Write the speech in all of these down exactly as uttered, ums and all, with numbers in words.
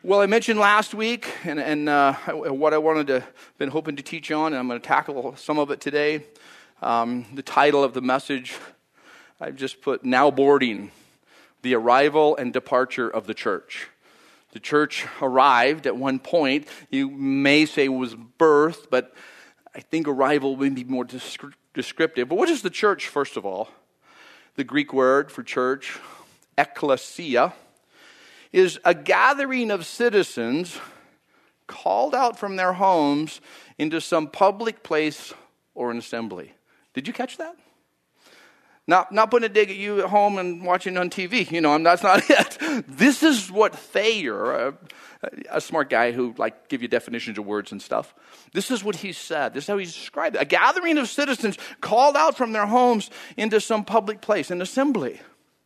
Well, I mentioned last week, and, and uh, what I wanted to, been hoping to teach on, and I'm going to tackle some of it today. Um, the title of the message, I've just put, Now Boarding, the Arrival and Departure of the Church. The church arrived at one point. You may say was birth, but I think arrival would be more descri- descriptive. But what is the church, first of all? The Greek word for church, ekklesia, is a gathering of citizens called out from their homes into some public place or an assembly. Did you catch that? Not not putting a dig at you at home and watching on T V. You know, I'm, that's not it. This is what Thayer, a, a smart guy who like give you definitions of words and stuff, this is what he said. This is how he described it. A gathering of citizens called out from their homes into some public place, an assembly.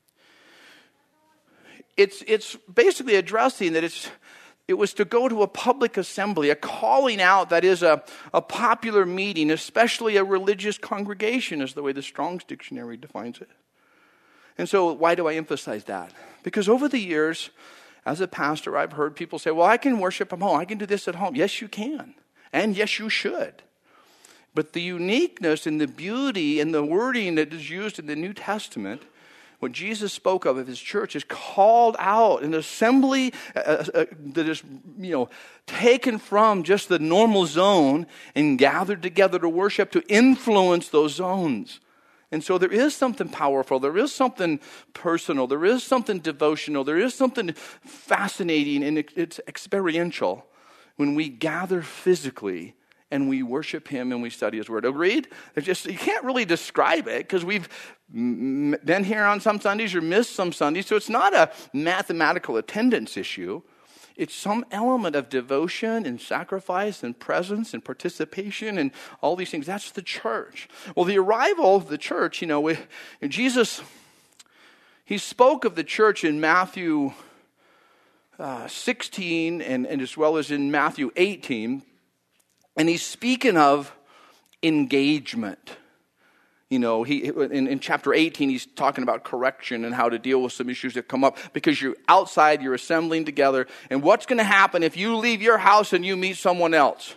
It's it's basically addressing that it's it was to go to a public assembly, a calling out that is a, a popular meeting, especially a religious congregation, is the way the Strong's Dictionary defines it. And so why do I emphasize that? Because over the years, as a pastor, I've heard people say, well, I can worship at home. I can do this at home. Yes, you can. And yes, you should. But the uniqueness and the beauty and the wording that is used in the New Testament, what Jesus spoke of of his church, is called out, an assembly uh, uh, that is, you know, taken from just the normal zone and gathered together to worship, to influence those zones. And so there is something powerful, there is something personal, there is something devotional, there is something fascinating, and it's experiential when we gather physically and we worship him and we study his word. Agreed? It's just, you can't really describe it because we've been here on some Sundays or missed some Sundays. So it's not a mathematical attendance issue. It's some element of devotion and sacrifice and presence and participation and all these things. That's the church. Well, the arrival of the church, you know, we, Jesus, he spoke of the church in Matthew uh, sixteen and, and as well as in Matthew eighteen. And he's speaking of engagement. You know, he in, in chapter eighteen, he's talking about correction and how to deal with some issues that come up because you're outside, you're assembling together. And what's going to happen if you leave your house and you meet someone else?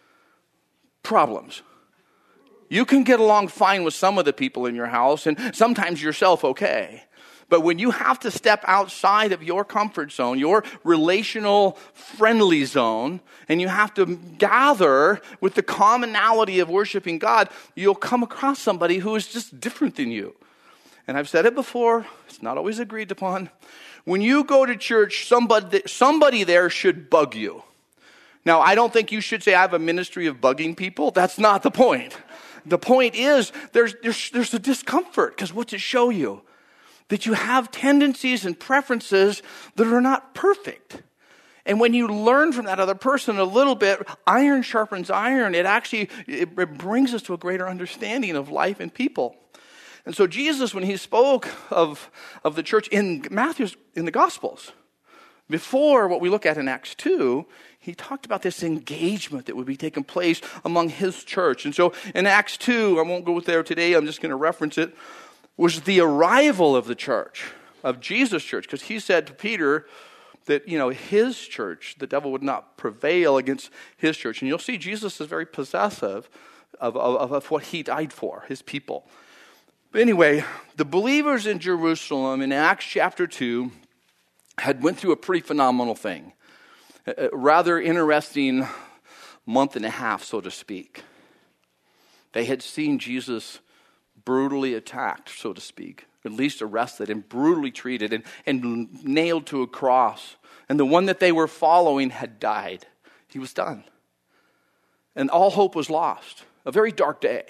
Problems. You can get along fine with some of the people in your house and sometimes yourself okay. But when you have to step outside of your comfort zone, your relational friendly zone, and you have to gather with the commonality of worshiping God, you'll come across somebody who is just different than you. And I've said it before, it's not always agreed upon. When you go to church, somebody, somebody there should bug you. Now, I don't think you should say I have a ministry of bugging people. That's not the point. The point is there's, there's, there's a discomfort because what's it show you? That you have tendencies and preferences that are not perfect. And when you learn from that other person a little bit, iron sharpens iron. It actually it brings us to a greater understanding of life and people. And so Jesus, when he spoke of, of the church in Matthew's, in the Gospels, before what we look at in Acts two, he talked about this engagement that would be taking place among his church. And so in Acts two, I won't go there today, I'm just going to reference it, was the arrival of the church, of Jesus' church. Because he said to Peter that, you know, his church, the devil would not prevail against his church. And you'll see Jesus is very possessive of, of, of what he died for, his people. But anyway, the believers in Jerusalem in Acts chapter two had went through a pretty phenomenal thing. A rather interesting month and a half, so to speak. They had seen Jesus brutally attacked, so to speak, at least arrested and brutally treated and, and nailed to a cross. And the one that they were following had died. He was done. And all hope was lost. A very dark day.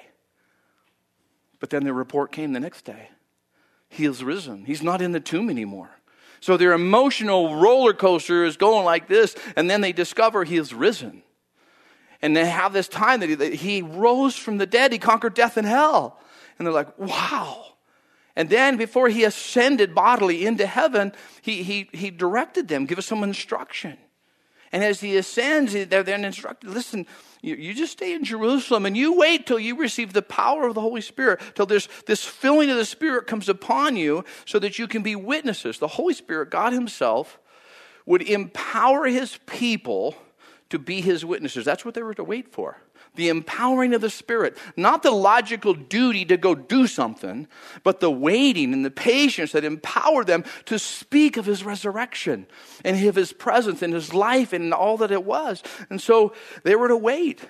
But then the report came the next day. He is risen. He's not in the tomb anymore. So their emotional roller coaster is going like this, and then they discover he is risen. And they have this time that he, that he rose from the dead. He conquered death and hell. And they're like, wow. And then before he ascended bodily into heaven, he, he, he directed them, give us some instruction. And as he ascends, they're then instructed, listen, you, you just stay in Jerusalem and you wait till you receive the power of the Holy Spirit, till this, this filling of the Spirit comes upon you so that you can be witnesses. The Holy Spirit, God himself, would empower his people to be his witnesses. That's what they were to wait for. The empowering of the Spirit. Not the logical duty to go do something, but the waiting and the patience that empowered them to speak of his resurrection and of his presence and his life and all that it was. And so they were to wait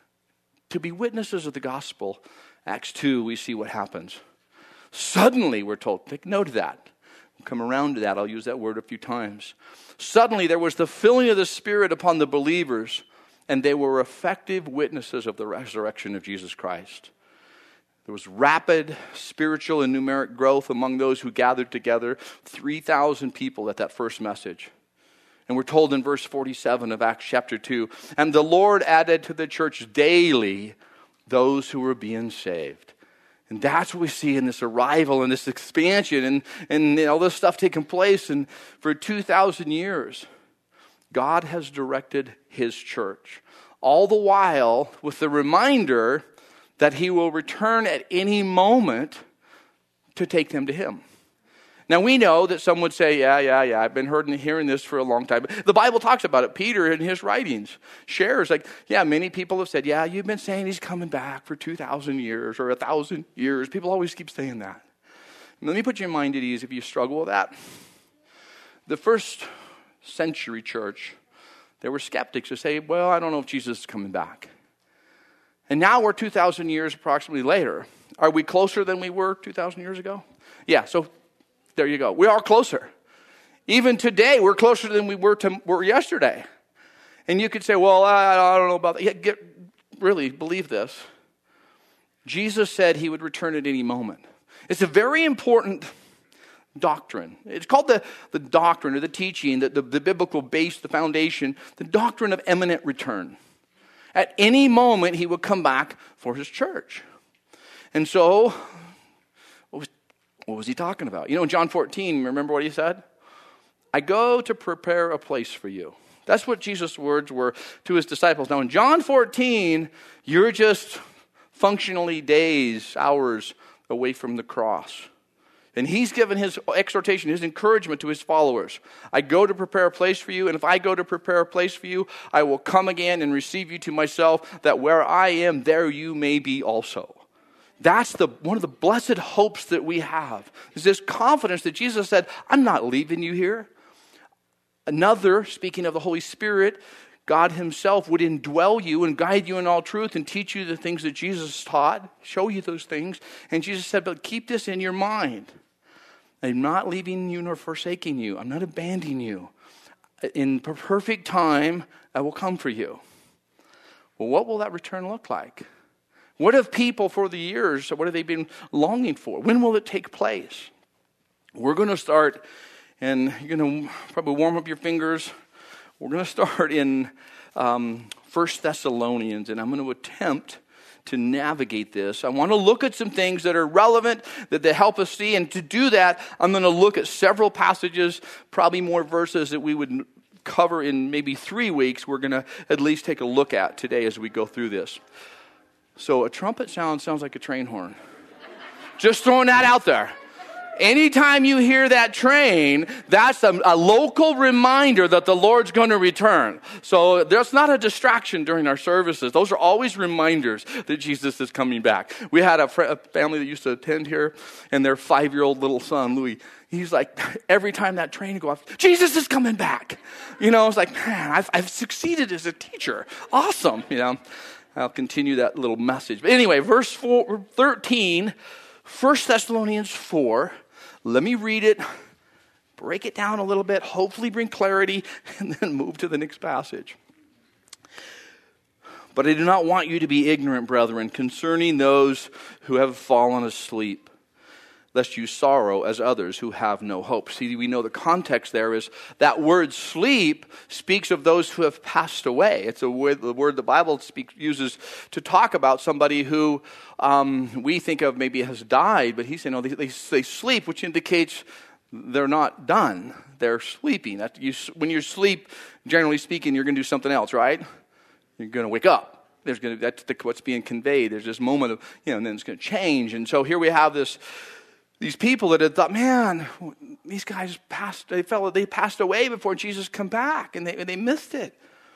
to be witnesses of the gospel. Acts two, we see what happens. Suddenly, we're told, take note of that. We'll come around to that. I'll use that word a few times. Suddenly, there was the filling of the Spirit upon the believers, and they were effective witnesses of the resurrection of Jesus Christ. There was rapid spiritual and numeric growth among those who gathered together, three thousand people at that first message. And we're told in verse forty-seven of Acts chapter two, and the Lord added to the church daily those who were being saved. And that's what we see in this arrival and this expansion and, and all this stuff taking place. And for two thousand years, God has directed his church. All the while with the reminder that he will return at any moment to take them to him. Now we know that some would say, yeah, yeah, yeah, I've been heard and hearing this for a long time. The Bible talks about it. Peter in his writings shares like, yeah, many people have said, yeah, you've been saying he's coming back for two thousand years or one thousand years. People always keep saying that. Let me put your mind at ease if you struggle with that. The first century church, there were skeptics who say, well, I don't know if Jesus is coming back. And now we're two thousand years approximately later. Are we closer than we were two thousand years ago? Yeah, so there you go. We are closer. Even today, we're closer than we were to were yesterday. And you could say, well, I, I don't know about that. Yeah, get, really, believe this. Jesus said he would return at any moment. It's a very important doctrine. It's called the, the doctrine or the teaching, the, the, the biblical base, the foundation, the doctrine of imminent return. At any moment, he would come back for his church. And so, what was, what was he talking about? You know, in John fourteen, remember what he said? I go to prepare a place for you. That's what Jesus' words were to his disciples. Now, in John fourteen, you're just functionally days, hours away from the cross. And he's given his exhortation, his encouragement to his followers. I go to prepare a place for you, and if I go to prepare a place for you, I will come again and receive you to myself, that where I am, there you may be also. That's the one of the blessed hopes that we have, is this confidence that Jesus said, I'm not leaving you here. Another, speaking of the Holy Spirit, God himself would indwell you and guide you in all truth and teach you the things that Jesus taught, show you those things. And Jesus said, but keep this in your mind. I'm not leaving you nor forsaking you. I'm not abandoning you. In perfect time, I will come for you. Well, what will that return look like? What have people for the years, what have they been longing for? When will it take place? We're going to start, and you're going to probably warm up your fingers. We're going to start in um, First Thessalonians, and I'm going to attempt to navigate this. I want to look at some things that are relevant, that they help us see, and to do that, I'm going to look at several passages, probably more verses that we would cover in maybe three weeks. We're going to at least take a look at today as we go through this. So a trumpet sound sounds like a train horn. Just throwing that out there. Anytime you hear that train, that's a, a local reminder that the Lord's going to return. So there's not a distraction during our services. Those are always reminders that Jesus is coming back. We had a, fr- a family that used to attend here, and their five-year-old little son, Louis, he's like, every time that train would go off, Jesus is coming back. You know, it's like, man, I've, I've succeeded as a teacher. Awesome, you know. I'll continue that little message. But anyway, verse four, thirteen, First Thessalonians four. Let me read it, break it down a little bit, hopefully bring clarity, and then move to the next passage. But I do not want you to be ignorant, brethren, concerning those who have fallen asleep, lest you sorrow as others who have no hope. See, we know the context there is that word sleep speaks of those who have passed away. It's a word, the word the Bible speaks, uses to talk about somebody who um, we think of maybe has died, but he's saying, no, they, they, they sleep, which indicates they're not done. They're sleeping. That you, when you sleep, generally speaking, you're going to do something else, right? You're going to wake up. There's going to, that's the, what's being conveyed. There's this moment of, you know, and then it's going to change. And so here we have this These people that had thought, man, these guys passed, they fell, they passed away before Jesus come back, and they, they missed it.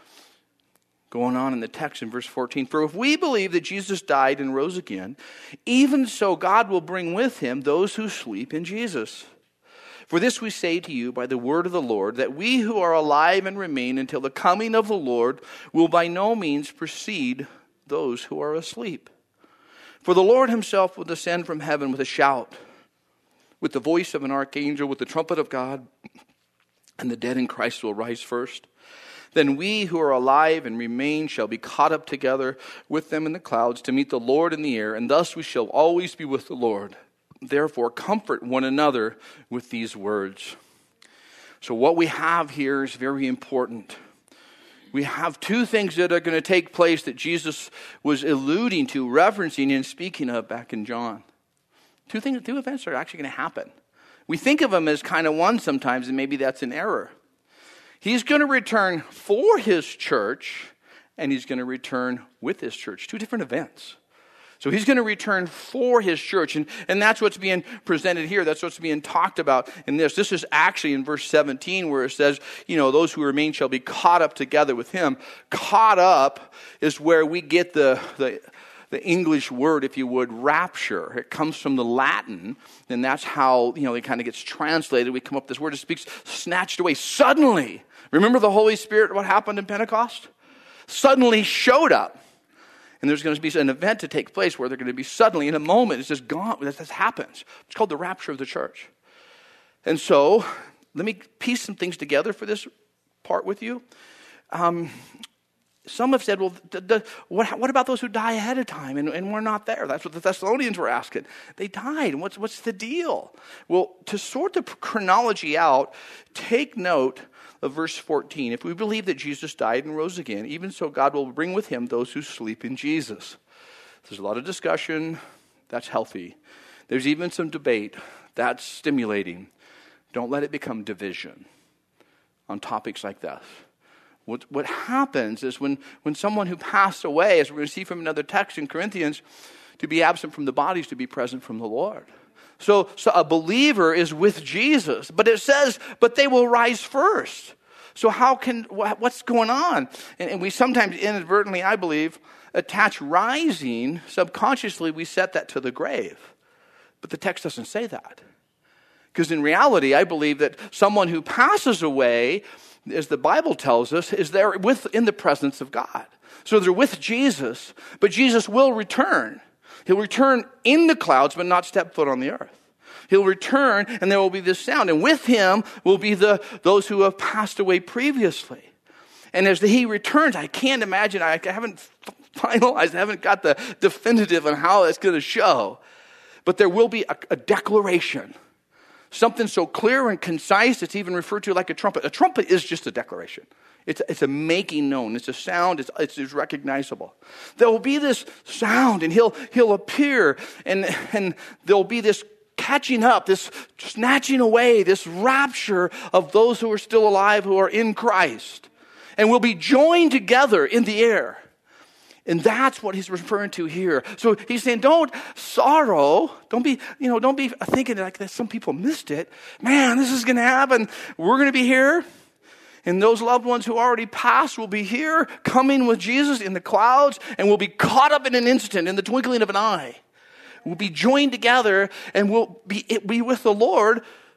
Going on in the text in verse fourteen, for if we believe that Jesus died and rose again, even so God will bring with him those who sleep in Jesus. For this we say to you by the word of the Lord, that we who are alive and remain until the coming of the Lord will by no means precede those who are asleep. For the Lord himself will descend from heaven with a shout, with the voice of an archangel, with the trumpet of God, and the dead in Christ will rise first. Then we who are alive and remain shall be caught up together with them in the clouds to meet the Lord in the air, and thus we shall always be with the Lord. Therefore, comfort one another with these words. So what we have here is very important. We have two things that are going to take place that Jesus was alluding to, referencing, and speaking of back in John. Two things, two events are actually going to happen. We think of them as kind of one sometimes, and maybe that's an error. He's going to return for his church, and he's going to return with his church. Two different events. So he's going to return for his church, and, and that's what's being presented here. That's what's being talked about in this. This is actually in verse seventeen where it says, you know, those who remain shall be caught up together with him. Caught up is where we get the, the, the English word, if you would, rapture. It comes from the Latin, and that's how, you know, it kind of gets translated. We come up with this word. It speaks snatched away suddenly. Remember the Holy Spirit, what happened in Pentecost? Suddenly showed up. And there's going to be an event to take place where they're going to be suddenly, in a moment, it's just gone. This happens. It's called the rapture of the church. And so, let me piece some things together for this part with you. Um, some have said, well, the, the, what, what about those who die ahead of time and, and we're not there? That's what the Thessalonians were asking. They died, and what's, what's the deal? Well, to sort the chronology out, take note of verse fourteen. If we believe that Jesus died and rose again, even so God will bring with him those who sleep in Jesus. There's a lot of discussion. That's healthy. There's even some debate. That's stimulating. Don't let it become division on topics like this. What, what happens is when, when someone who passed away, as we're going to see from another text in Corinthians, to be absent from the bodies, to be present from the Lord. So, so a believer is with Jesus, but it says, but they will rise first. So how can, what's going on? And, and we sometimes inadvertently, I believe, attach rising, subconsciously we set that to the grave. But the text doesn't say that. Because in reality, I believe that someone who passes away, as the Bible tells us, is there with, in the presence of God. So they're with Jesus, but Jesus will return. He'll return in the clouds, but not step foot on the earth. He'll return, and there will be this sound. And with him will be the those who have passed away previously. And as he returns, I can't imagine, I haven't finalized, I haven't got the definitive on how it's going to show. But there will be a, a declaration. Something so clear and concise, it's even referred to like a trumpet. A trumpet is just a declaration. It's, it's a making known. It's a sound. It's, it's, it's recognizable. There will be this sound, and he'll he'll appear, and and there will be this catching up, this snatching away, this rapture of those who are still alive, who are in Christ, and will be joined together in the air. And that's what he's referring to here. So he's saying, don't sorrow. Don't be, you know, don't be thinking like that. Some people missed it. Man, this is going to happen. We're going to be here. And those loved ones who already passed will be here, coming with Jesus in the clouds, and will be caught up in an instant, in the twinkling of an eye. We'll be joined together, and we'll be, be with the Lord.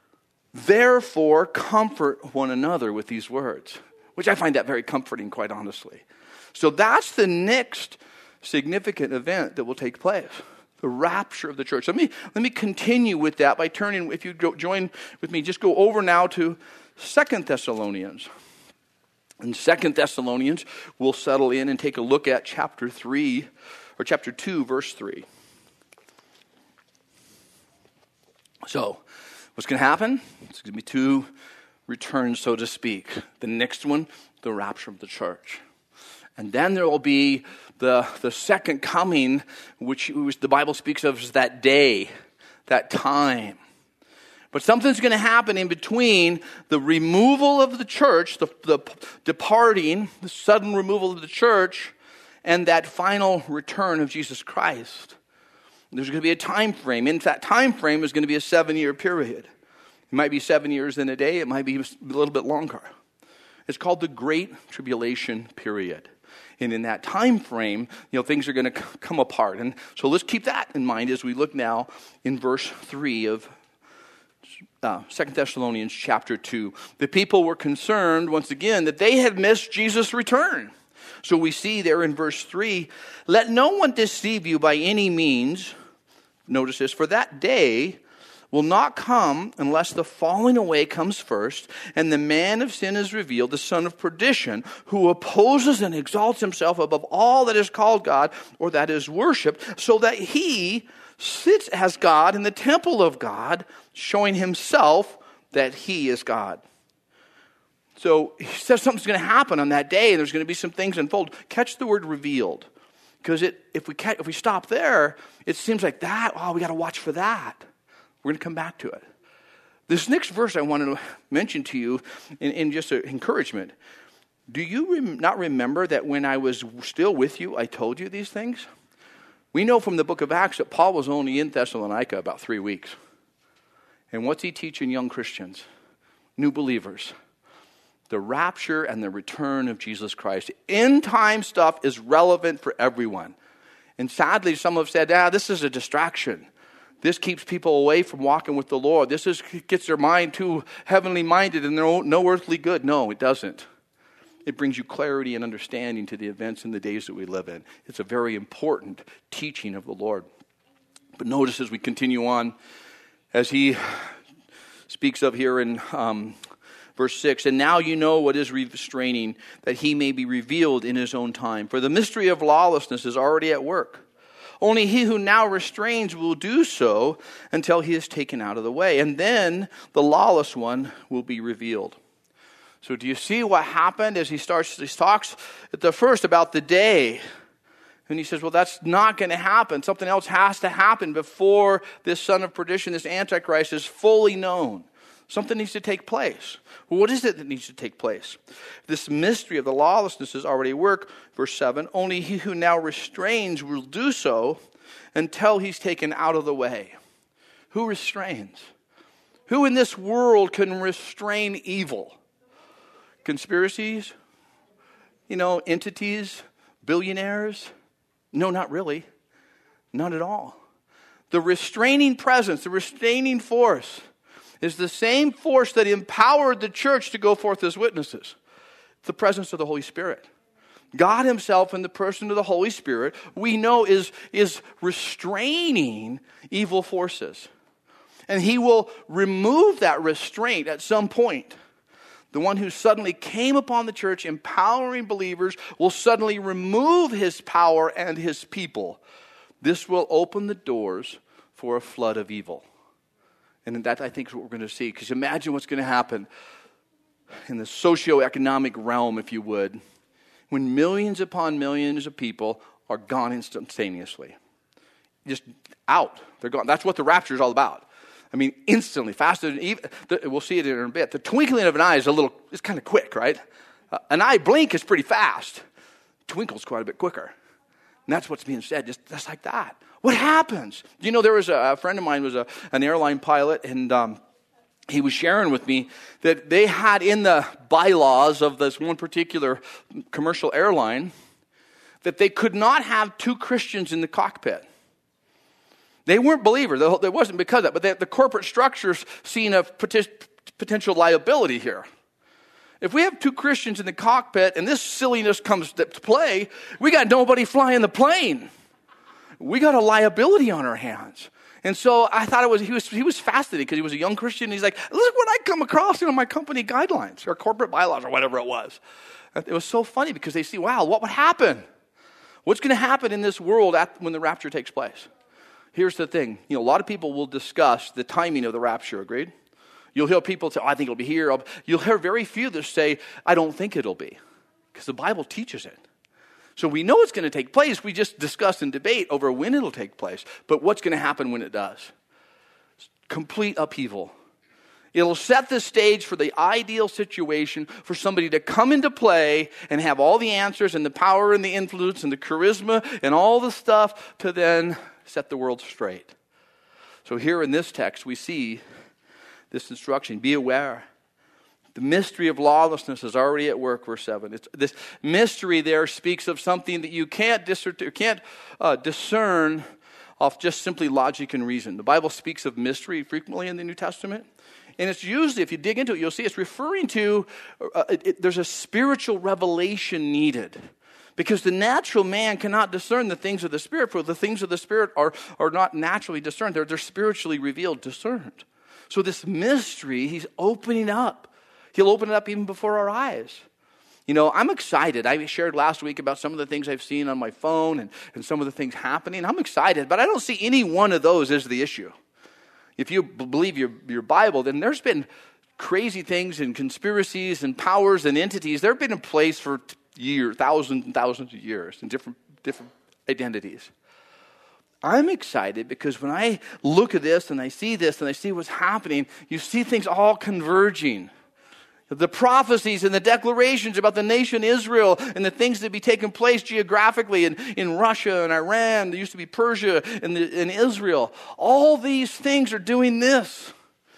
Therefore, comfort one another with these words. Which I find that very comforting, quite honestly. So that's the next significant event that will take place. The rapture of the church. Let me, let me continue with that by turning, if you go, join with me, just go over now to Second Thessalonians. In Second Thessalonians, we'll settle in and take a look at chapter three, or chapter two, verse three. So, what's going to happen? It's going to be two returns, so to speak. The next one, the rapture of the church. And then there will be the, the second coming, which, which the Bible speaks of as that day, that time. But something's going to happen in between the removal of the church, the, the departing, the sudden removal of the church, and that final return of Jesus Christ. There's going to be a time frame. In that time frame is going to be a seven-year period. It might be seven years in a day. It might be a little bit longer. It's called the Great Tribulation period. And in that time frame, you know, things are going to come apart. And so let's keep that in mind as we look now in verse three of uh, Second Thessalonians chapter two. The people were concerned, once again, that they had missed Jesus' return. So we see there in verse three, let no one deceive you by any means. Notice this, for that day will not come unless the falling away comes first, and the man of sin is revealed, the son of perdition, who opposes and exalts himself above all that is called God or that is worshipped, so that he sits as God in the temple of God, showing himself that he is God. So he says something's going to happen on that day, and there's going to be some things unfold. Catch the word revealed, because it if we catch, if we stop there, it seems like that. Oh, we got to watch for that. We're going to come back to it. This next verse I wanted to mention to you in, in just an encouragement. Do you rem- not remember that when I was still with you, I told you these things? We know from the book of Acts that Paul was only in Thessalonica about three weeks. And what's he teaching young Christians, new believers? The rapture and the return of Jesus Christ. End time stuff is relevant for everyone. And sadly, some have said, ah, this is a distraction. This keeps people away from walking with the Lord. This is, gets their mind too heavenly minded and no, no earthly good. No, it doesn't. It brings you clarity and understanding to the events and the days that we live in. It's a very important teaching of the Lord. But notice as we continue on, as he speaks of here in um, verse six, and now you know what is restraining, that he may be revealed in his own time. For the mystery of lawlessness is already at work. Only he who now restrains will do so until he is taken out of the way. And then the lawless one will be revealed. So do you see what happened as he starts, he talks at the first about the day. And he says, well, that's not going to happen. Something else has to happen before this son of perdition, this Antichrist, is fully known. Something needs to take place. Well, what is it that needs to take place? This mystery of the lawlessness is already at work. Verse seven, only he who now restrains will do so until he's taken out of the way. Who restrains? Who in this world can restrain evil? Conspiracies? You know, entities? Billionaires? No, not really. Not at all. The restraining presence, the restraining force is the same force that empowered the church to go forth as witnesses. The presence of the Holy Spirit. God himself in the person of the Holy Spirit, we know is, is restraining evil forces. And he will remove that restraint at some point. The one who suddenly came upon the church, empowering believers, will suddenly remove his power and his people. This will open the doors for a flood of evil. And that, I think, is what we're going to see. Because imagine what's going to happen in the socioeconomic realm, if you would, when millions upon millions of people are gone instantaneously. Just out. They're gone. That's what the rapture is all about. I mean, instantly, faster than even, we'll see it in a bit. The twinkling of an eye is a little, it's kind of quick, right? Uh, an eye blink is pretty fast. Twinkle's quite a bit quicker. And that's what's being said, just, just like that. What happens? You know, there was a, a friend of mine was a, an airline pilot, and um, he was sharing with me that they had in the bylaws of this one particular commercial airline that they could not have two Christians in the cockpit. They weren't believers. It wasn't because of that, but they, the corporate structure's seen a potential liability here. If we have two Christians in the cockpit and this silliness comes to play, we got nobody flying the plane. We got a liability on our hands. And so I thought it was, he was, he was fascinated because he was a young Christian. And he's like, look what I come across in my company guidelines or corporate bylaws or whatever it was. It was so funny because they see, wow, what would happen? What's going to happen in this world at, when the rapture takes place? Here's the thing. You know, a lot of people will discuss the timing of the rapture, agreed? You'll hear people say, oh, I think it'll be here. You'll hear very few that say, I don't think it'll be. Because the Bible teaches it. So we know it's going to take place. We just discuss and debate over when it'll take place. But what's going to happen when it does? Complete upheaval. It'll set the stage for the ideal situation for somebody to come into play and have all the answers and the power and the influence and the charisma and all the stuff to then set the world straight. So here in this text, we see this instruction. Be aware. The mystery of lawlessness is already at work, verse seven. It's, this mystery there speaks of something that you can't, dis- can't uh, discern off just simply logic and reason. The Bible speaks of mystery frequently in the New Testament. And it's usually, if you dig into it, you'll see it's referring to, uh, it, it, there's a spiritual revelation needed. Because the natural man cannot discern the things of the Spirit, for the things of the Spirit are, are not naturally discerned. They're, they're spiritually revealed, discerned. So this mystery, he's opening up. He'll open it up even before our eyes. You know, I'm excited. I shared last week about some of the things I've seen on my phone and, and some of the things happening. I'm excited, but I don't see any one of those as the issue. If you believe your, your Bible, then there's been crazy things and conspiracies and powers and entities. They've been in place for years, thousands and thousands of years in different, different identities. I'm excited because when I look at this and I see this and I see what's happening, you see things all converging. The prophecies and the declarations about the nation Israel and the things that be taking place geographically in, in Russia and Iran, there used to be Persia and, the, and Israel. All these things are doing this.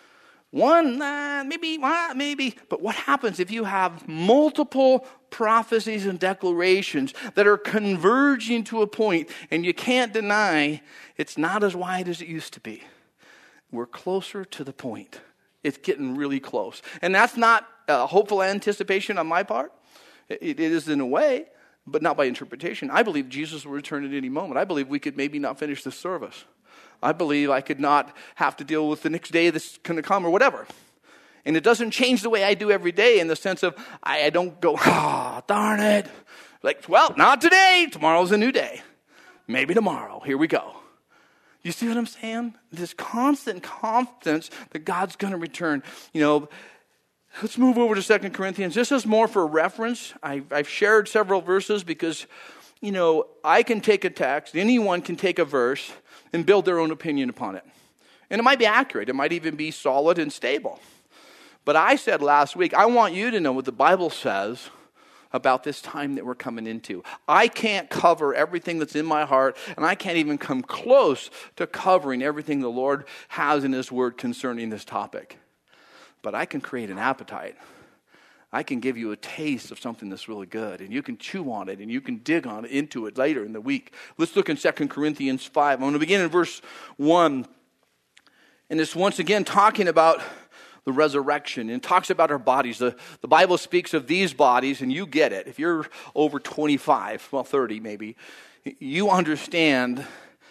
One, uh, maybe, uh, maybe. But what happens if you have multiple prophecies and declarations that are converging to a point and you can't deny it's not as wide as it used to be? We're closer to the point. It's getting really close. And that's not a hopeful anticipation on my part. It, it is in a way, but not by interpretation. I believe Jesus will return at any moment. I believe we could maybe not finish this service. I believe I could not have to deal with the next day that's going to come or whatever. And it doesn't change the way I do every day in the sense of I, I don't go, ah, oh, darn it. Like, well, not today. Tomorrow's a new day. Maybe tomorrow. Here we go. You see what I'm saying? This constant confidence that God's going to return. You know, let's move over to Second Corinthians. This is more for reference. I've, I've shared several verses because, you know, I can take a text. Anyone can take a verse and build their own opinion upon it. And it might be accurate. It might even be solid and stable. But I said last week, I want you to know what the Bible says about this time that we're coming into. I can't cover everything that's in my heart, and I can't even come close to covering everything the Lord has in His Word concerning this topic. But I can create an appetite. I can give you a taste of something that's really good, and you can chew on it, and you can dig on it, into it later in the week. Let's look in Second Corinthians five. I'm going to begin in verse one, and it's once again talking about the resurrection, and talks about our bodies. The, the Bible speaks of these bodies, and you get it. If you're over twenty-five, well, thirty maybe, you understand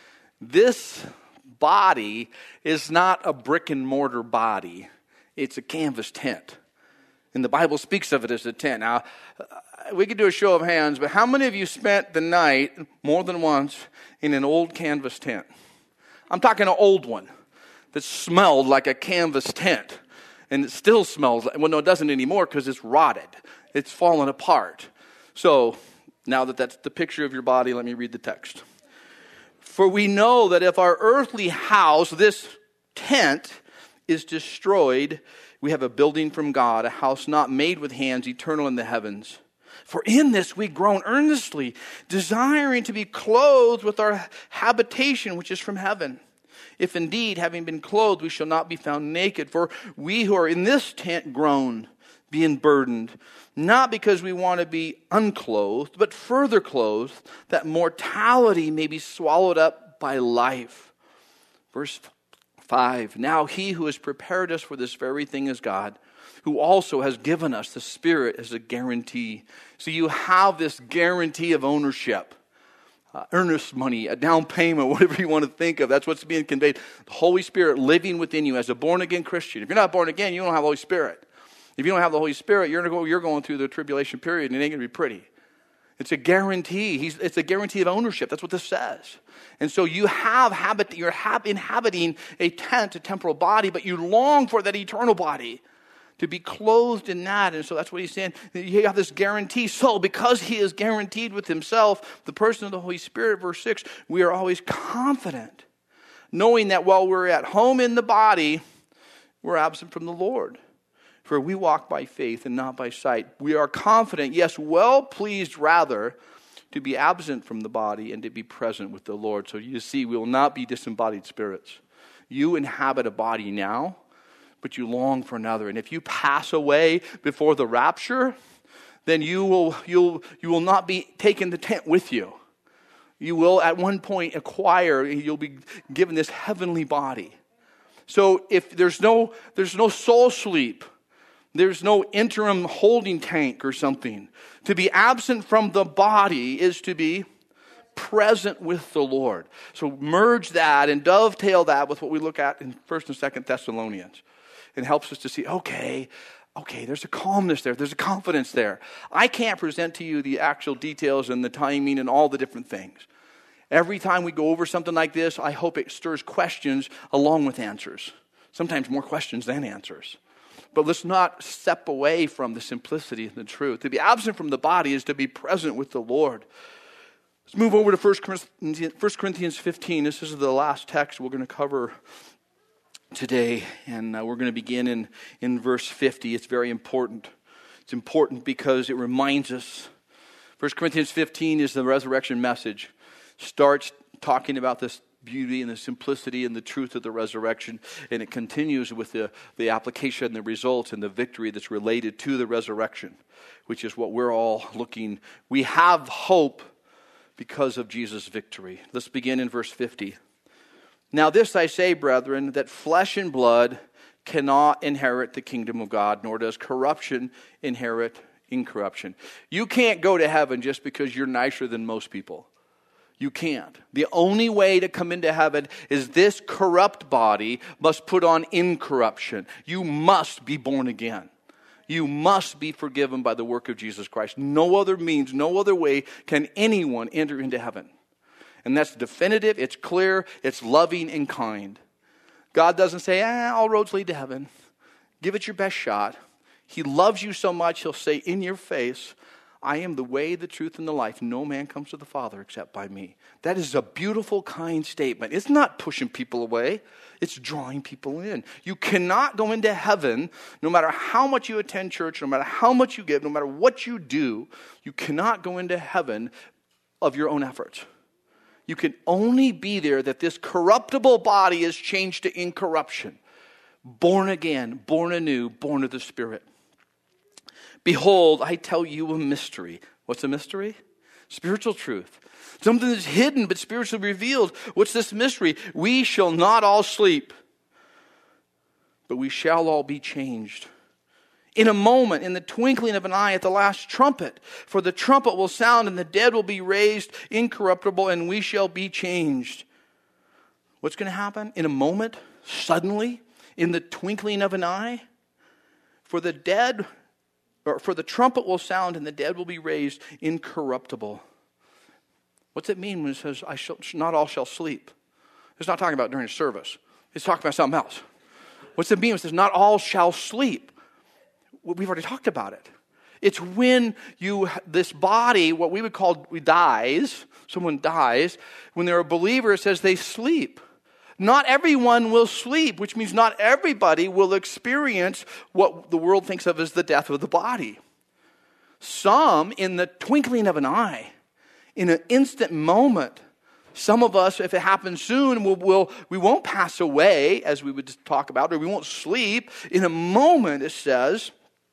this body is not a brick and mortar body. It's a canvas tent. And the Bible speaks of it as a tent. Now, we could do a show of hands, but how many of you spent the night more than once in an old canvas tent? I'm talking an old one that smelled like a canvas tent. And it still smells like, well, no, it doesn't anymore because it's rotted. It's fallen apart. So, now that that's the picture of your body, let me read the text. For we know that if our earthly house, this tent, is destroyed, we have a building from God, a house not made with hands, eternal in the heavens. For in this we groan earnestly, desiring to be clothed with our habitation, which is from heaven. If indeed, having been clothed, we shall not be found naked. For we who are in this tent groan, being burdened, not because we want to be unclothed, but further clothed, that mortality may be swallowed up by life. Verse five, now he who has prepared us for this very thing is God, who also has given us the Spirit as a guarantee. So you have this guarantee of ownership. Uh, earnest money, a down payment, whatever you want to think of. That's what's being conveyed. The Holy Spirit living within you as a born-again Christian. If you're not born again, you don't have the Holy Spirit. If you don't have the Holy Spirit, you're, go, you're going through the tribulation period, and it ain't going to be pretty. It's a guarantee. He's, it's a guarantee of ownership. That's what this says. And so you have habit, you're ha- inhabiting a tent, a temporal body, but you long for that eternal body, to be clothed in that. And so that's what he's saying. You have this guarantee. So because he is guaranteed with himself, the person of the Holy Spirit, verse six, we are always confident, knowing that while we're at home in the body, we're absent from the Lord. For we walk by faith and not by sight. We are confident, yes, well pleased rather, to be absent from the body and to be present with the Lord. So you see, we will not be disembodied spirits. You inhabit a body now, but you long for another. And if you pass away before the rapture, then you will you'll you will not be taking the tent with you. You will at one point acquire, you'll be given this heavenly body. So if there's no there's no soul sleep, there's no interim holding tank or something. To be absent from the body is to be present with the Lord. So merge that and dovetail that with what we look at in First and Second Thessalonians. It helps us to see, okay, okay, there's a calmness there. There's a confidence there. I can't present to you the actual details and the timing and all the different things. Every time we go over something like this, I hope it stirs questions along with answers. Sometimes more questions than answers. But let's not step away from the simplicity and the truth. To be absent from the body is to be present with the Lord. Let's move over to First Corinthians fifteen. This is the last text we're going to cover today. And uh, we're going to begin in, in verse fifty. It's very important. It's important because it reminds us. First Corinthians fifteen is the resurrection message. Starts talking about this beauty and the simplicity and the truth of the resurrection, and it continues with the, the application, the results, and the victory that's related to the resurrection, which is what we're all looking. We have hope because of Jesus' victory. Let's begin in verse fifty. Now this I say, brethren, that flesh and blood cannot inherit the kingdom of God, nor does corruption inherit incorruption. You can't go to heaven just because you're nicer than most people. You can't. The only way to come into heaven is this corrupt body must put on incorruption. You must be born again. You must be forgiven by the work of Jesus Christ. No other means, no other way can anyone enter into heaven. And that's definitive, it's clear, it's loving and kind. God doesn't say, ah, all roads lead to heaven. Give it your best shot. He loves you so much, he'll say in your face, I am the way, the truth, and the life. No man comes to the Father except by me. That is a beautiful, kind statement. It's not pushing people away. It's drawing people in. You cannot go into heaven, no matter how much you attend church, no matter how much you give, no matter what you do, you cannot go into heaven of your own efforts. You can only be there that this corruptible body is changed to incorruption. Born again, born anew, born of the Spirit. Behold, I tell you a mystery. What's a mystery? Spiritual truth. Something that's hidden but spiritually revealed. What's this mystery? We shall not all sleep, but we shall all be changed. In a moment, in the twinkling of an eye, at the last trumpet. For the trumpet will sound, and the dead will be raised incorruptible, and we shall be changed. What's going to happen? In a moment, suddenly, in the twinkling of an eye? For the dead... Or for the trumpet will sound and the dead will be raised incorruptible. What's it mean when it says, I shall, not all shall sleep? It's not talking about during a service. It's talking about something else. What's it mean when it says, not all shall sleep? We've already talked about it. It's when you, this body, what we would call dies, someone dies, when they're a believer, it says they sleep. Not everyone will sleep, which means not everybody will experience what the world thinks of as the death of the body. Some, in the twinkling of an eye, in an instant moment, some of us, if it happens soon, will, will, we won't pass away, as we would talk about, or we won't sleep. In a moment, it says,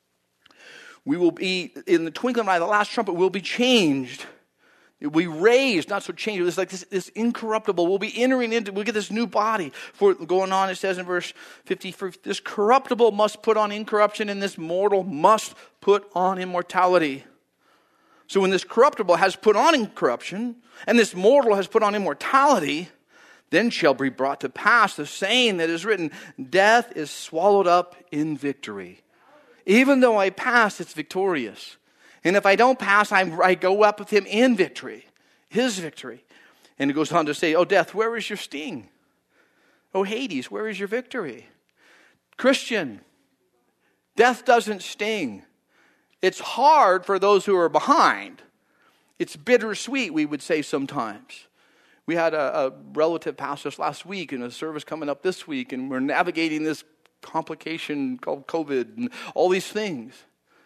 we will be, in the twinkling of an eye, the last trumpet will be changed. It will be raised, not so changed. It's like this, this incorruptible. We'll be entering into, we'll get this new body. For going on, it says in verse fifty, for this corruptible must put on incorruption, and this mortal must put on immortality. So when this corruptible has put on incorruption, and this mortal has put on immortality, then shall be brought to pass the saying that is written, death is swallowed up in victory. Even though I pass, it's victorious. And if I don't pass, I, I go up with him in victory. His victory. And it goes on to say, oh death, where is your sting? Oh Hades, where is your victory? Christian, death doesn't sting. It's hard for those who are behind. It's bittersweet, we would say sometimes. We had a, a relative pass us last week and a service coming up this week, and we're navigating this complication called COVID and all these things.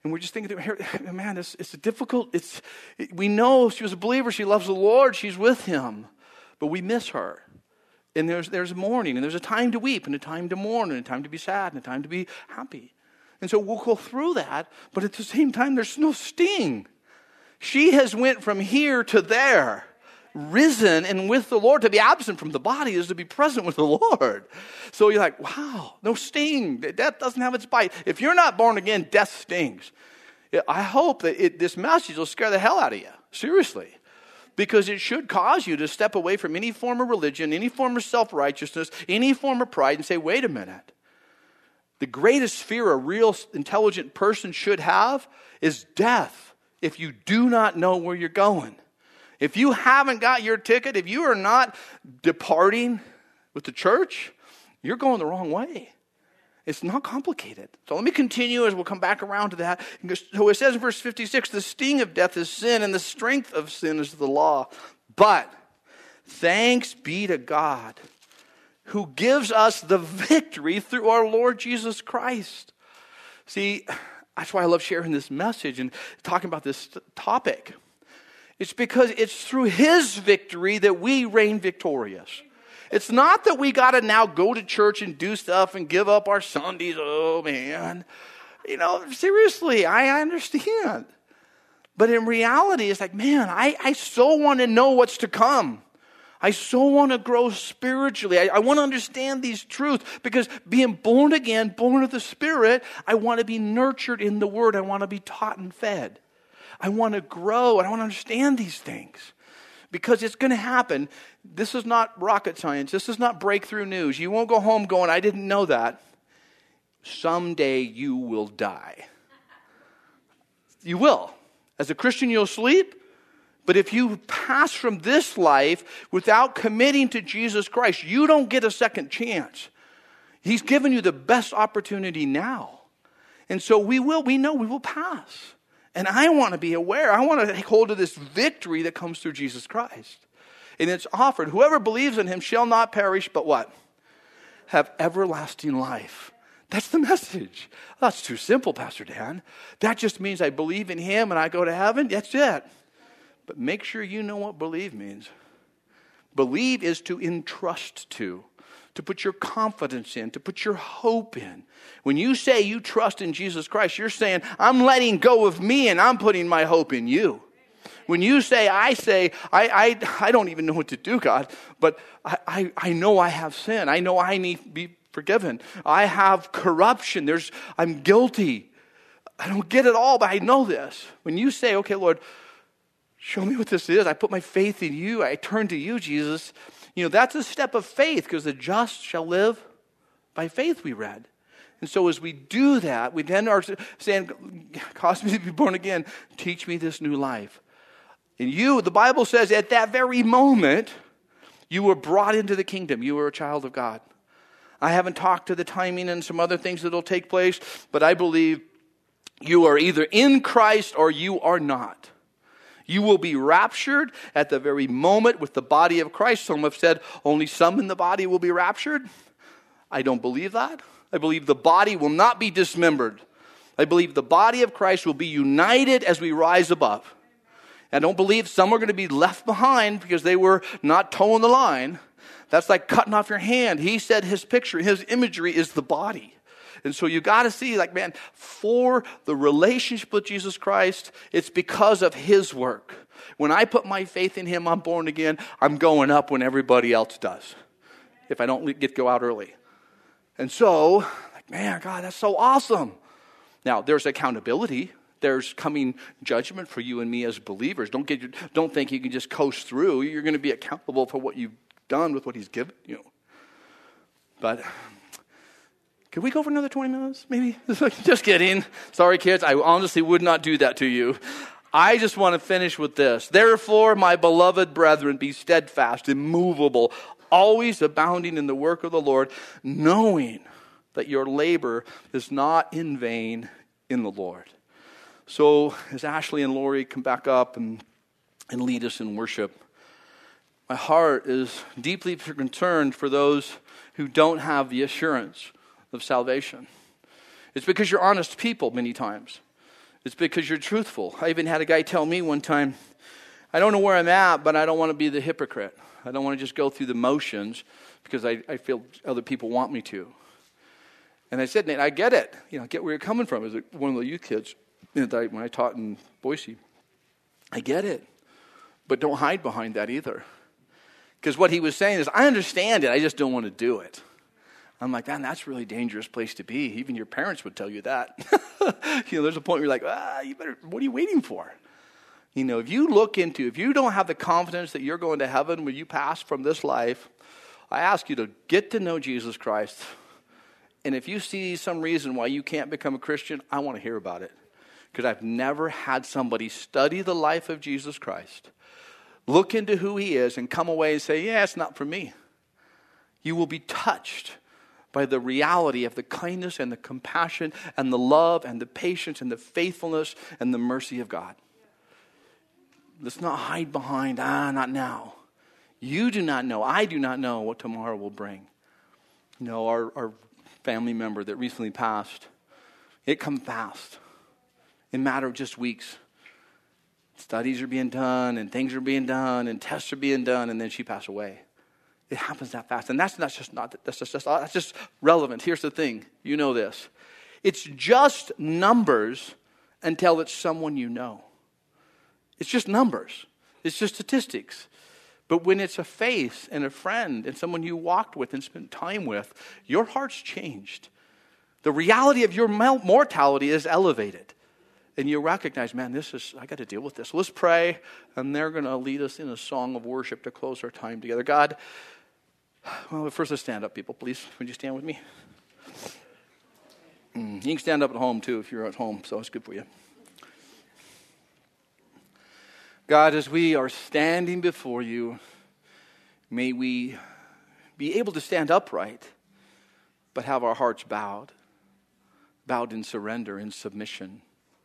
And we're just thinking, man, it's, it's difficult. It's, it, we know she was a believer. She loves the Lord. She's with him. But we miss her. And there's, there's mourning. And there's a time to weep and a time to mourn and a time to be sad and a time to be happy. And so we'll go through that. But at the same time, there's no sting. She has went from here to there. Risen and with the Lord. To be absent from the body is to be present with the Lord. So you're like, wow, no sting. Death doesn't have its bite. If you're not born again, death stings. I hope that it, this message will scare the hell out of you. Seriously. Because it should cause you to step away from any form of religion, any form of self-righteousness, any form of pride and say, wait a minute. The greatest fear a real intelligent person should have is death if you do not know where you're going. If you haven't got your ticket, if you are not departing with the church, you're going the wrong way. It's not complicated. So let me continue as we'll come back around to that. So it says in verse fifty-six, the sting of death is sin and the strength of sin is the law. But thanks be to God who gives us the victory through our Lord Jesus Christ. See, that's why I love sharing this message and talking about this topic. It's because it's through his victory that we reign victorious. It's not that we got to now go to church and do stuff and give up our Sundays. Oh, man. You know, seriously, I, I understand. But in reality, it's like, man, I, I so want to know what's to come. I so want to grow spiritually. I, I want to understand these truths because being born again, born of the Spirit, I want to be nurtured in the Word. I want to be taught and fed. I want to grow and I want to understand these things because it's going to happen. This is not rocket science. This is not breakthrough news. You won't go home going, I didn't know that. Someday you will die. You will. As a Christian, you'll sleep. But if you pass from this life without committing to Jesus Christ, you don't get a second chance. He's given you the best opportunity now. And so we will, we know we will pass. And I want to be aware. I want to take hold of this victory that comes through Jesus Christ. And it's offered. Whoever believes in him shall not perish, but what? Have everlasting life. That's the message. That's too simple, Pastor Dan. That just means I believe in him and I go to heaven. That's it. But make sure you know what believe means. Believe is to entrust to. To put your confidence in, to put your hope in. When you say you trust in Jesus Christ, you're saying, I'm letting go of me and I'm putting my hope in you. When you say, I say, I I, I don't even know what to do, God, but I, I, I know I have sin. I know I need to be forgiven. I have corruption. There's I'm guilty. I don't get it all, but I know this. When you say, okay, Lord, show me what this is. I put my faith in you. I turn to you, Jesus. You know, that's a step of faith because the just shall live by faith, we read. And so as we do that, we then are saying, cause me to be born again. Teach me this new life. And you, the Bible says, at that very moment, you were brought into the kingdom. You were a child of God. I haven't talked to the timing and some other things that will take place, but I believe you are either in Christ or you are not. You will be raptured at the very moment with the body of Christ. Some have said only some in the body will be raptured. I don't believe that. I believe the body will not be dismembered. I believe the body of Christ will be united as we rise above. I don't believe some are going to be left behind because they were not toeing the line. That's like cutting off your hand. He said his picture, his imagery is the body. And so you got to see, like, man, for the relationship with Jesus Christ, it's because of his work. When I put my faith in him, I'm born again. I'm going up when everybody else does. If I don't get to go out early. And so, like, man, God, that's so awesome. Now, there's accountability. There's coming judgment for you and me as believers. Don't get, don't think you can just coast through. You're going to be accountable for what you've done with what he's given you. But could we go for another twenty minutes, maybe? Just kidding. Sorry, kids. I honestly would not do that to you. I just want to finish with this. Therefore, my beloved brethren, be steadfast, immovable, always abounding in the work of the Lord, knowing that your labor is not in vain in the Lord. So as Ashley and Lori come back up and, and lead us in worship, my heart is deeply concerned for those who don't have the assurance of salvation. It's because you're honest people many times. It's because you're truthful. I even had a guy tell me one time, I don't know where I'm at, but I don't want to be the hypocrite. I don't want to just go through the motions because I, I feel other people want me to. And I said, Nate, I get it. You know, I get where you're coming from as one of the youth kids you know, that I, when I taught in Boise. I get it. But don't hide behind that either. Because what he was saying is, I understand it, I just don't want to do it. I'm like, man, that's a really dangerous place to be. Even your parents would tell you that. you know, there's a point where you're like, ah, you better, what are you waiting for? You know, if you look into, if you don't have the confidence that you're going to heaven when you pass from this life, I ask you to get to know Jesus Christ. And if you see some reason why you can't become a Christian, I want to hear about it. Because I've never had somebody study the life of Jesus Christ, look into who he is, and come away and say, yeah, it's not for me. You will be touched by the reality of the kindness and the compassion and the love and the patience and the faithfulness and the mercy of God. Let's not hide behind, ah, not now. You do not know, I do not know what tomorrow will bring. You know, our, our family member that recently passed, it come fast. In a matter of just weeks. Studies are being done and things are being done and tests are being done, and then she passed away. It happens that fast. And that's not just not that's just, just that's just relevant. Here's the thing. You know this. It's just numbers until it's someone you know. It's just numbers. It's just statistics. But when it's a face and a friend and someone you walked with and spent time with, your heart's changed. The reality of your mortality is elevated. And you recognize, man, this is, I got to deal with this. Let's pray, and they're going to lead us in a song of worship to close our time together. God, well, first let's stand up, people, please. Would you stand with me? Mm, you can stand up at home, too, if you're at home, so it's good for you. God, as we are standing before you, may we be able to stand upright, but have our hearts bowed, bowed in surrender, in submission.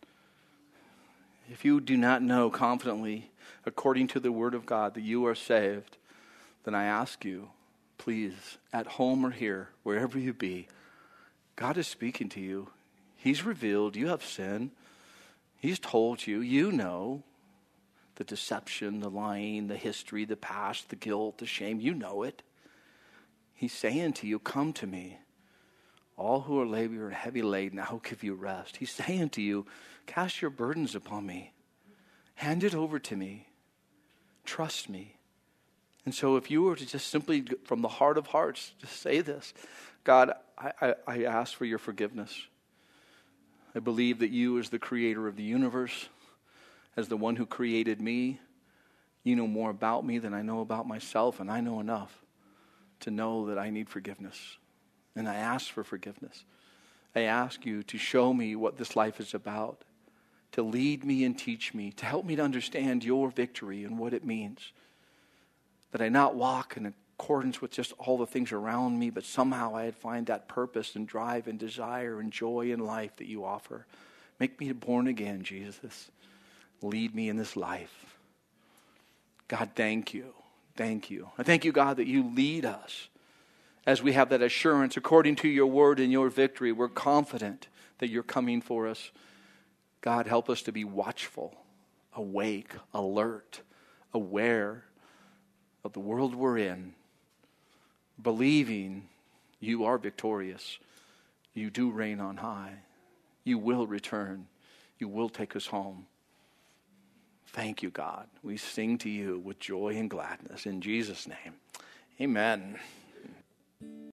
If you do not know confidently, according to the word of God, that you are saved, then I ask you, please, at home or here, wherever you be, God is speaking to you. He's revealed you have sin. He's told you, you know, the deception, the lying, the history, the past, the guilt, the shame. You know it. He's saying to you, come to me. All who are laboring and heavy laden, I will give you rest. He's saying to you, cast your burdens upon me. Hand it over to me. Trust me. And so if you were to just simply, from the heart of hearts, just say this, God, I, I, I ask for your forgiveness. I believe that you as the creator of the universe, as the one who created me, you know more about me than I know about myself, and I know enough to know that I need forgiveness. And I ask for forgiveness. I ask you to show me what this life is about, to lead me and teach me, to help me to understand your victory and what it means. That I not walk in accordance with just all the things around me, but somehow I find that purpose and drive and desire and joy in life that you offer. Make me born again, Jesus. Lead me in this life. God, thank you. Thank you. I thank you, God, that you lead us. As we have that assurance, according to your word and your victory, we're confident that you're coming for us. God, help us to be watchful, awake, alert, aware of the world we're in, believing you are victorious. You do reign on high. You will return. You will take us home. Thank you, God. We sing to you with joy and gladness. In Jesus' name, amen.